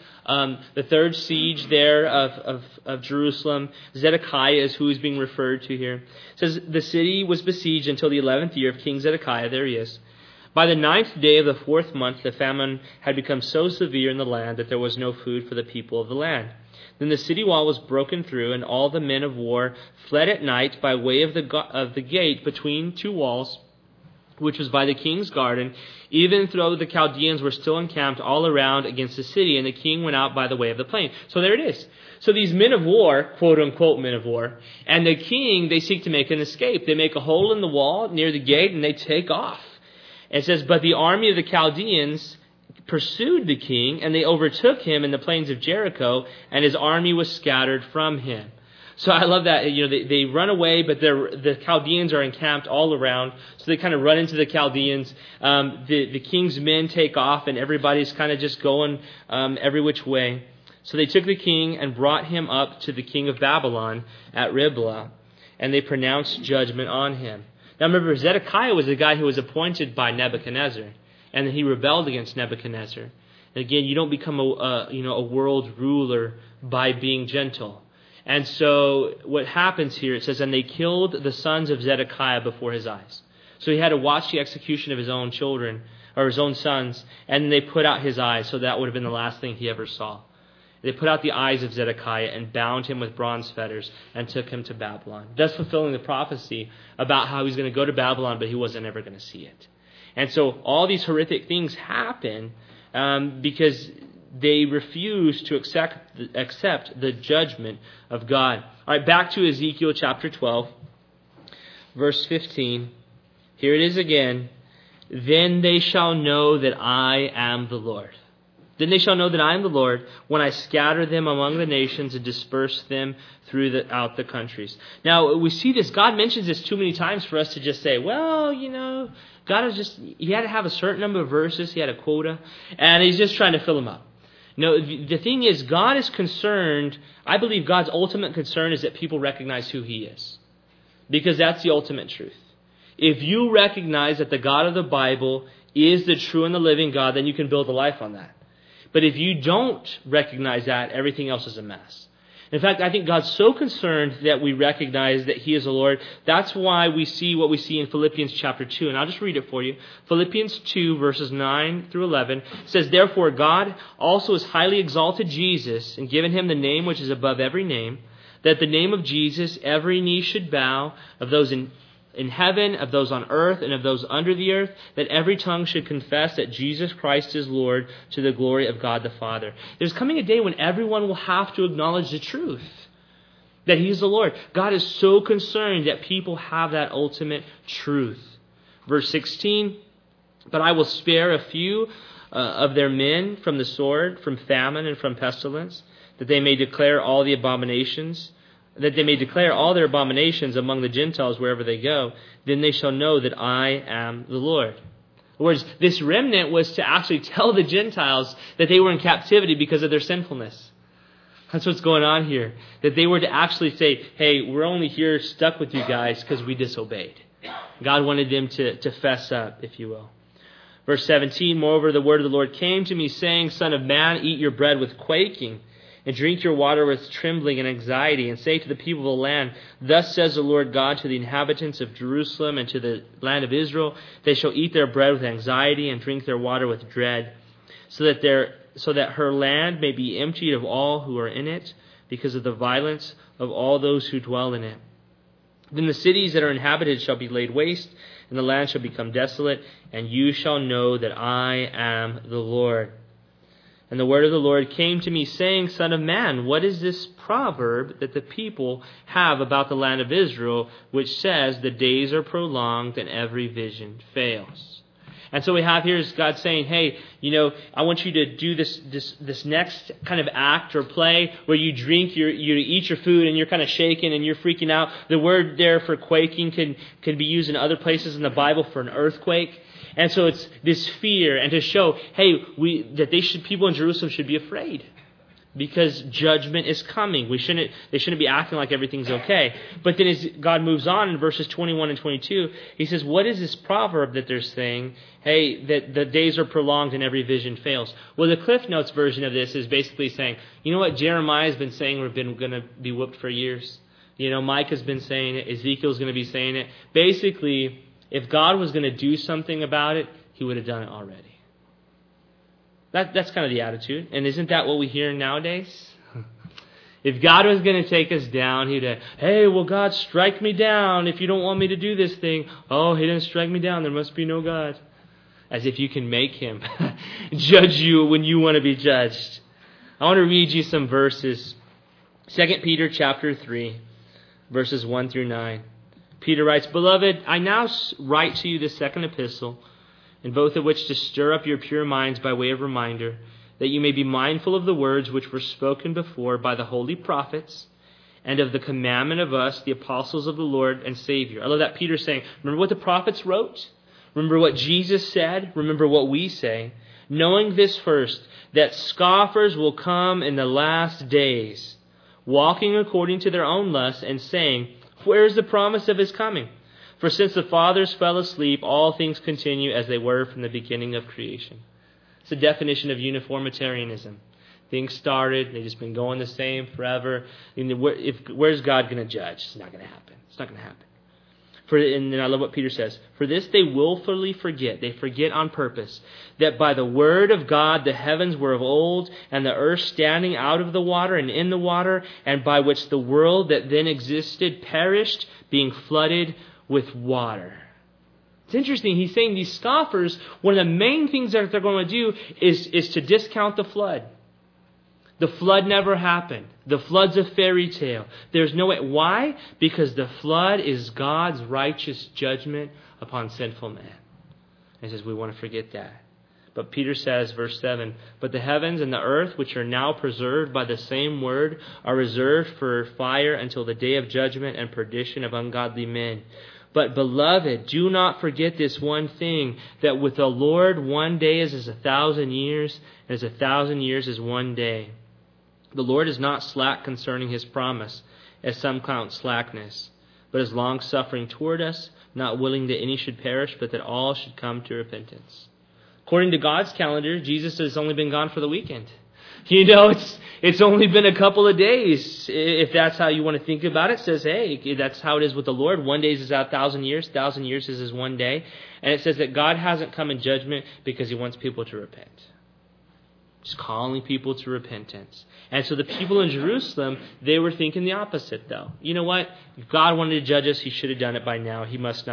third siege there of Jerusalem. Zedekiah is who is being referred to here. It says, "The city was besieged until the 11th year of King Zedekiah." There he is. "By the 9th day of the 4th month, the famine had become so severe in the land that there was no food for the people of the land. Then the city wall was broken through, and all the men of war fled at night by way of the gate between two walls, which was by the king's garden, even though the Chaldeans were still encamped all around against the city, and the king went out by the way of the plain." So there it is. So these men of war, quote-unquote men of war, and the king, they seek to make an escape. They make a hole in the wall near the gate, and they take off. It says, "But the army of the Chaldeans pursued the king, and they overtook him in the plains of Jericho, and his army was scattered from him." So I love that. They run away, but the Chaldeans are encamped all around. So they kind of run into the Chaldeans. The king's men take off, and everybody's kind of just going every which way. So they took the king and brought him up to the king of Babylon at Riblah, and they pronounced judgment on him. Now remember, Zedekiah was the guy who was appointed by Nebuchadnezzar, and he rebelled against Nebuchadnezzar. And again, you don't become a world ruler by being gentle. And so what happens here, it says, "And they killed the sons of Zedekiah before his eyes." So he had to watch the execution of his own children, or his own sons, and they put out his eyes, so that would have been the last thing he ever saw. They put out the eyes of Zedekiah and bound him with bronze fetters and took him to Babylon, thus fulfilling the prophecy about how he's going to go to Babylon, but he wasn't ever going to see it. And so all these horrific things happen because they refuse to accept the judgment of God. All right, back to Ezekiel chapter 12, verse 15. Here it is again. "Then they shall know that I am the Lord. Then they shall know that I am the Lord when I scatter them among the nations and disperse them throughout the countries." Now, we see this. God mentions this too many times for us to just say, well, God is he had to have a certain number of verses. He had a quota, and he's just trying to fill them up. No, the thing is, God is concerned. I believe God's ultimate concern is that people recognize who he is, because that's the ultimate truth. If you recognize that the God of the Bible is the true and the living God, then you can build a life on that. But if you don't recognize that, everything else is a mess. In fact, I think God's so concerned that we recognize that He is the Lord. That's why we see what we see in Philippians chapter 2. And I'll just read it for you. Philippians 2, verses 9 through 11 says, "Therefore God also has highly exalted Jesus and given Him the name which is above every name, that the name of Jesus every knee should bow, of those in heaven, of those on earth, and of those under the earth, that every tongue should confess that Jesus Christ is Lord, to the glory of God the Father." There's coming a day when everyone will have to acknowledge the truth, that He's the Lord. God is so concerned that people have that ultimate truth. Verse 16, "But I will spare a few of their men from the sword, from famine, and from pestilence, that they may declare all their abominations among the Gentiles wherever they go. Then they shall know that I am the Lord." In other words, this remnant was to actually tell the Gentiles that they were in captivity because of their sinfulness. That's what's going on here. That they were to actually say, hey, we're only here stuck with you guys because we disobeyed. God wanted them to fess up, if you will. Verse 17, "Moreover, the word of the Lord came to me, saying, Son of man, eat your bread with quaking, and drink your water with trembling and anxiety, and say to the people of the land, Thus says the Lord God to the inhabitants of Jerusalem and to the land of Israel, they shall eat their bread with anxiety and drink their water with dread, so that her land may be emptied of all who are in it, because of the violence of all those who dwell in it. Then the cities that are inhabited shall be laid waste, and the land shall become desolate, and you shall know that I am the Lord. And the word of the Lord came to me, saying, Son of man, what is this proverb that the people have about the land of Israel, which says, the days are prolonged and every vision fails? And so we have here is God saying, hey, I want you to do this next kind of act or play where you eat your food and you're kind of shaking and you're freaking out. The word there for quaking can be used in other places in the Bible for an earthquake. And so it's this fear, and to show, hey, people in Jerusalem should be afraid because judgment is coming. They shouldn't be acting like everything's okay. But then as God moves on in verses 21 and 22, He says, what is this proverb that they're saying? Hey, that the days are prolonged and every vision fails. Well, the Cliff Notes version of this is basically saying, you know what Jeremiah's been saying, we've been going to be whooped for years. Mike has been saying it. Ezekiel's going to be saying it. Basically, if God was going to do something about it, He would have done it already. That's kind of the attitude. And isn't that what we hear nowadays? If God was going to take us down, He'd say, hey, well, God, strike me down if you don't want me to do this thing. Oh, He didn't strike me down. There must be no God. As if you can make Him judge you when you want to be judged. I want to read you some verses. 2 Peter chapter 3, verses 1 through 9. Peter writes, Beloved, I now write to you this second epistle, in both of which to stir up your pure minds by way of reminder, that you may be mindful of the words which were spoken before by the holy prophets, and of the commandment of us, the apostles of the Lord and Savior. I love that Peter's saying, remember what the prophets wrote? Remember what Jesus said? Remember what we say? Knowing this first, that scoffers will come in the last days, walking according to their own lusts, and saying, where is the promise of His coming? For since the fathers fell asleep, all things continue as they were from the beginning of creation. It's a definition of uniformitarianism. Things started, they've just been going the same forever. Where's God going to judge? It's not going to happen. It's not going to happen. And then I love what Peter says. For this they willfully forget. They forget on purpose that by the word of God the heavens were of old, and the earth standing out of the water and in the water, and by which the world that then existed perished, being flooded with water. It's interesting. He's saying these scoffers, one of the main things that they're going to do is to discount the flood. The flood never happened. The flood's a fairy tale. There's no way. Why? Because the flood is God's righteous judgment upon sinful man. And he says we want to forget that. But Peter says, verse 7, But the heavens and the earth, which are now preserved by the same word, are reserved for fire until the day of judgment and perdition of ungodly men. But beloved, do not forget this one thing, that with the Lord 1 day is as 1,000 years, and as 1,000 years is 1 day. The Lord is not slack concerning His promise, as some count slackness, but is long-suffering toward us, not willing that any should perish, but that all should come to repentance. According to God's calendar, Jesus has only been gone for the weekend. It's only been a couple of days. If that's how you want to think about it, it says, hey, that's how it is with the Lord. 1 day is as 1,000 years. 1,000 years is as 1 day. And it says that God hasn't come in judgment because he wants people to repent. He's calling people to repentance. And so the people in Jerusalem, they were thinking the opposite, though. You know what? If God wanted to judge us, he should have done it by now. He must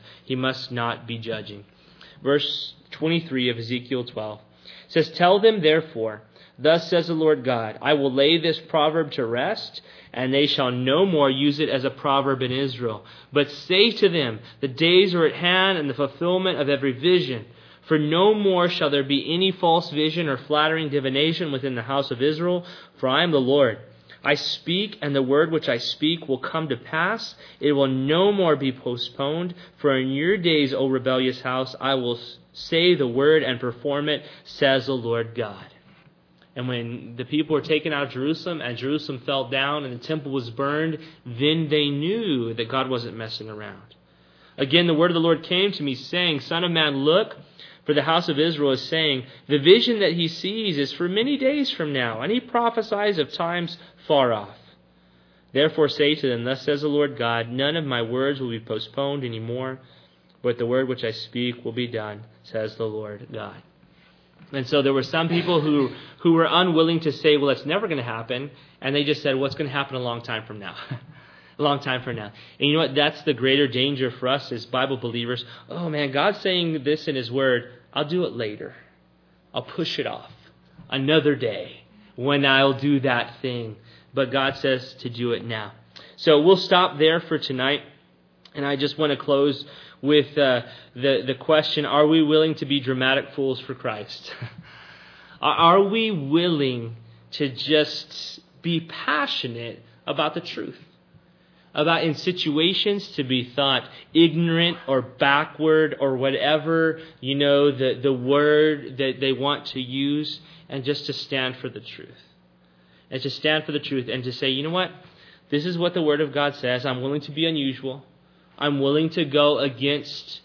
not be judging. Verse 23 of Ezekiel 12 says, "Tell them, therefore, thus says the Lord God, I will lay this proverb to rest, and they shall no more use it as a proverb in Israel. But say to them, the days are at hand and the fulfillment of every vision. For no more shall there be any false vision or flattering divination within the house of Israel, for I am the Lord. I speak, and the word which I speak will come to pass. It will no more be postponed. For in your days, O rebellious house, I will say the word and perform it, says the Lord God." And when the people were taken out of Jerusalem, and Jerusalem fell down, and the temple was burned, then they knew that God wasn't messing around. Again, the word of the Lord came to me, saying, "Son of man, look, for the house of Israel is saying, the vision that he sees is for many days from now, and he prophesies of times far off. Therefore say to them, thus says the Lord God, none of my words will be postponed any more, but the word which I speak will be done, says the Lord God." And so there were some people who were unwilling to say, well, it's never going to happen, and they just said, well, it's going to happen a long time from now. A long time from now. And you know what? That's the greater danger for us as Bible believers. Oh man, God's saying this in his word. I'll do it later. I'll push it off. Another day when I'll do that thing. But God says to do it now. So we'll stop there for tonight. And I just want to close with the question, are we willing to be dramatic fools for Christ? Are we willing to just be passionate about the truth? About in situations to be thought ignorant or backward or whatever, the word that they want to use, and just to stand for the truth. And to stand for the truth and to say, you know what? This is what the Word of God says. I'm willing to be unusual. I'm willing to go against,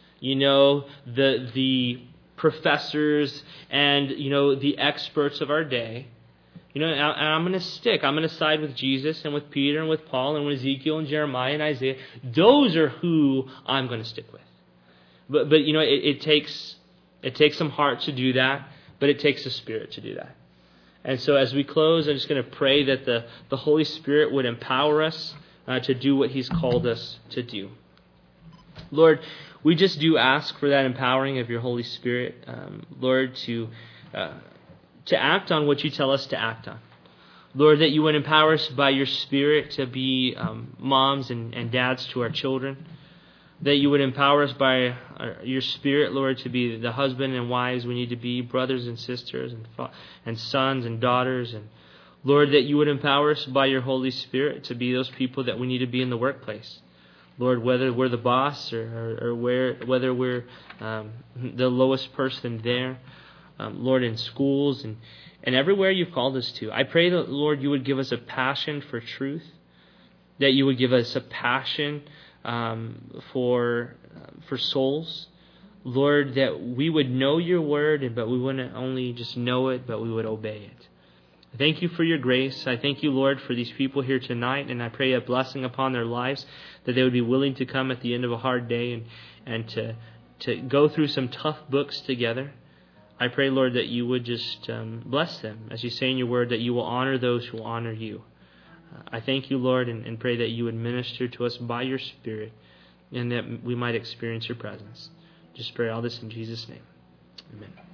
the professors and, the experts of our day. And I'm going to side with Jesus and with Peter and with Paul and with Ezekiel and Jeremiah and Isaiah. Those are who I'm going to stick with. But it takes some heart to do that, but it takes the Spirit to do that. And so as we close, I'm just going to pray that the Holy Spirit would empower us to do what He's called us to do. Lord, we just do ask for that empowering of your Holy Spirit, Lord, to act on what you tell us to act on. Lord, that you would empower us by your Spirit to be moms and dads to our children. That you would empower us by your Spirit, Lord, to be the husband and wives we need to be, brothers and sisters, and sons and daughters. And Lord, that you would empower us by your Holy Spirit to be those people that we need to be in the workplace. Lord, whether we're the boss or whether we're the lowest person there. Lord, in schools and everywhere you've called us to. I pray that, Lord, you would give us a passion for truth, that you would give us a passion for souls. Lord, that we would know your word, but we wouldn't only just know it, but we would obey it. I thank you for your grace. I thank you, Lord, for these people here tonight, and I pray a blessing upon their lives, that they would be willing to come at the end of a hard day and to go through some tough books together. I pray, Lord, that you would just bless them, as you say in your word, that you will honor those who honor you. I thank you, Lord, and pray that you would minister to us by your Spirit, and that we might experience your presence. Just pray all this in Jesus' name. Amen.